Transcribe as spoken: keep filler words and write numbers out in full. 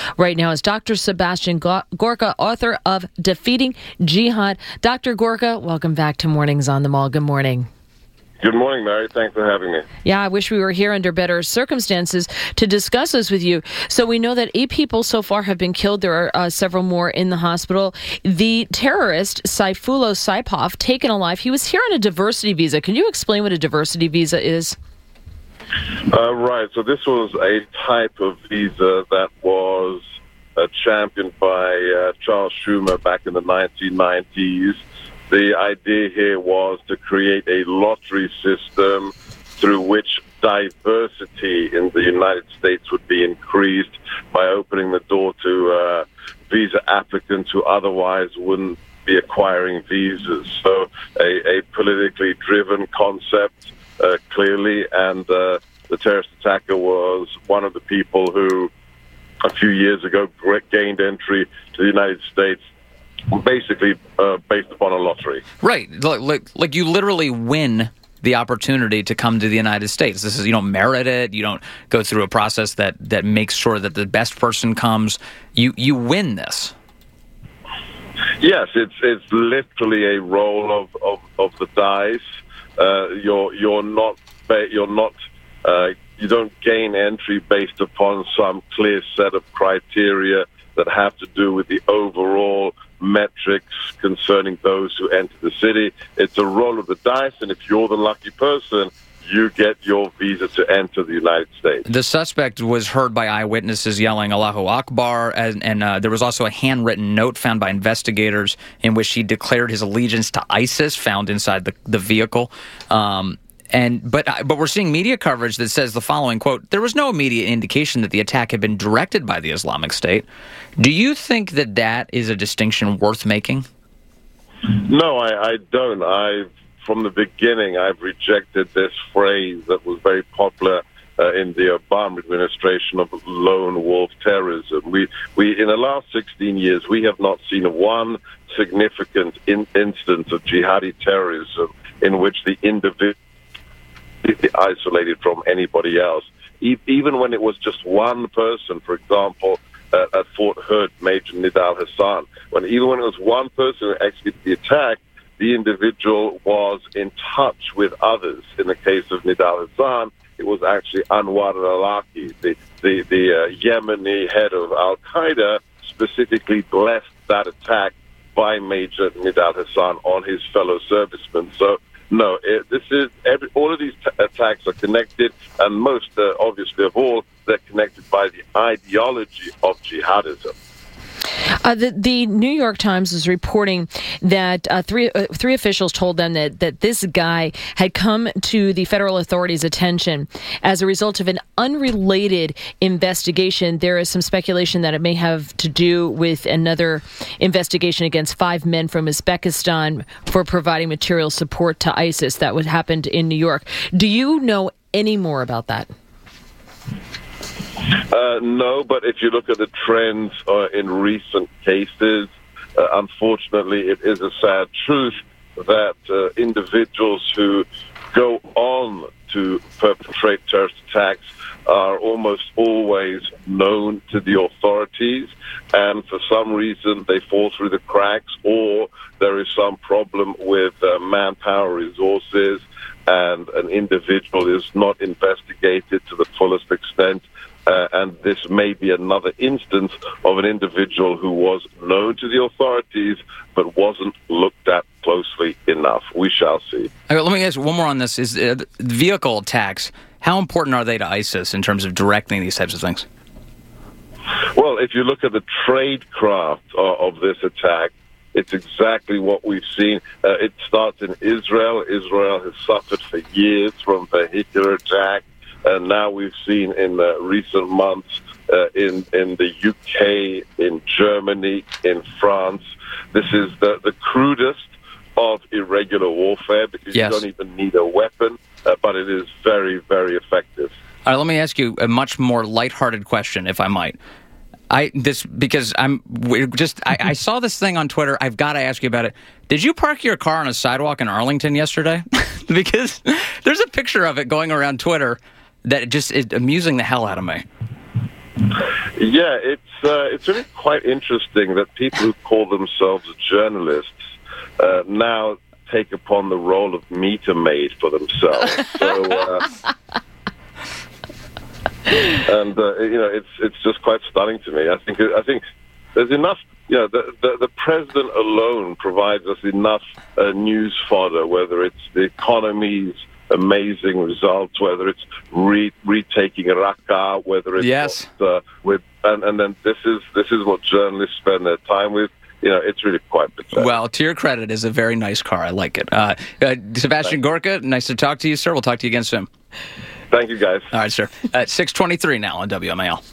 right now is Doctor Sebastian Gorka, author of Defeating Jihad. Doctor Gorka, welcome back to Mornings on the Mall. Good morning. Good morning, Mary. Thanks for having me. Yeah, I wish we were here under better circumstances to discuss this with you. So we know that eight people so far have been killed. There are uh, several more in the hospital. The terrorist, Sayfullo Saipov, taken alive. He was here on a diversity visa. Can you explain what a diversity visa is? Uh, right. So this was a type of visa that was uh, championed by uh, Charles Schumer back in the nineteen nineties. The idea here was to create a lottery system through which diversity in the United States would be increased by opening the door to uh, visa applicants who otherwise wouldn't be acquiring visas. So a, a politically driven concept, uh, clearly, and uh, the terrorist attacker was one of the people who a few years ago gained entry to the United States basically uh, based upon a lottery. Right. Like, like you literally win the opportunity to come to the United States. This is, you don't merit it. You don't go through a process that, that makes sure that the best person comes. You you win this. Yes, it's it's literally a roll of, of, of the dice. Uh, you're you're not you're not uh, you don't gain entry based upon some clear set of criteria that have to do with the overall metrics concerning those who enter the city. It's a roll of the dice, and if you're the lucky person, you get your visa to enter the United States. The suspect was heard by eyewitnesses yelling Allahu Akbar, and, and uh, there was also a handwritten note found by investigators in which he declared his allegiance to ISIS, found inside the, the vehicle. Um, And but but we're seeing media coverage that says the following, quote, there was no immediate indication that the attack had been directed by the Islamic State. Do you think that that is a distinction worth making? No, I, I don't. I, from the beginning, I've rejected this phrase that was very popular uh, in the Obama administration of lone wolf terrorism. We, we, in the last sixteen years, we have not seen one significant in, instance of jihadi terrorism in which the individual isolated from anybody else. E- even when it was just one person, for example, uh, at Fort Hood, Major Nidal Hassan, when even when it was one person who executed the attack, the individual was in touch with others. In the case of Nidal Hassan, it was actually Anwar al-Awlaki, the, the, the uh, Yemeni head of Al-Qaeda, specifically blessed that attack by Major Nidal Hassan on his fellow servicemen. So No, it, this is every, all of these t- attacks are connected, and most, uh, obviously of all, they're connected by the ideology of jihadism. Uh, the, the New York Times is reporting that uh, three uh, three officials told them that, that this guy had come to the federal authorities' attention as a result of an unrelated investigation. There is some speculation that it may have to do with another investigation against five men from Uzbekistan for providing material support to ISIS that would happened in New York. Do you know any more about that? Uh, no, but if you look at the trends uh, in recent cases, uh, unfortunately, it is a sad truth that uh, individuals who go on to perpetrate terrorist attacks are almost always known to the authorities, and for some reason they fall through the cracks, or there is some problem with uh, manpower resources, and an individual is not investigated to the fullest extent. Uh, and this may be another instance of an individual who was known to the authorities but wasn't looked at closely enough. We shall see. Okay, let me ask one more on this. Is uh, vehicle attacks, how important are they to ISIS in terms of directing these types of things? Well, if you look at the tradecraft of, of this attack, it's exactly what we've seen. Uh, it starts in Israel. Israel has suffered for years from vehicular attack. And now we've seen in uh, recent months uh, in, in the U K, in Germany, in France. This is the, the crudest of irregular warfare because yes. you don't even need a weapon, uh, but it is very, very effective. All right, let me ask you a much more lighthearted question, if I might. I this because I'm we're just I, I saw this thing on Twitter. I've got to ask you about it. Did you park your car on a sidewalk in Arlington yesterday? Because there's a picture of it going around Twitter that just is amusing the hell out of me. Yeah, it's uh, it's really quite interesting that people who call themselves journalists uh, now take upon the role of meter maid for themselves. So, uh, and uh, you know, it's it's just quite stunning to me. I think I think there's enough. You know, the the, the president alone provides us enough uh, news fodder, whether it's the economy's amazing results, whether it's re- retaking Raqqa, whether it's yes. what, uh, with, and, and then this is this is what journalists spend their time with. You know, it's really quite pathetic. Well, to your credit, it's a very nice car. I like it. Uh, uh, Sebastian Gorka, nice to talk to you, sir. We'll talk to you again soon. Thank you, guys. All right, sir. At six twenty-three now on W M A L.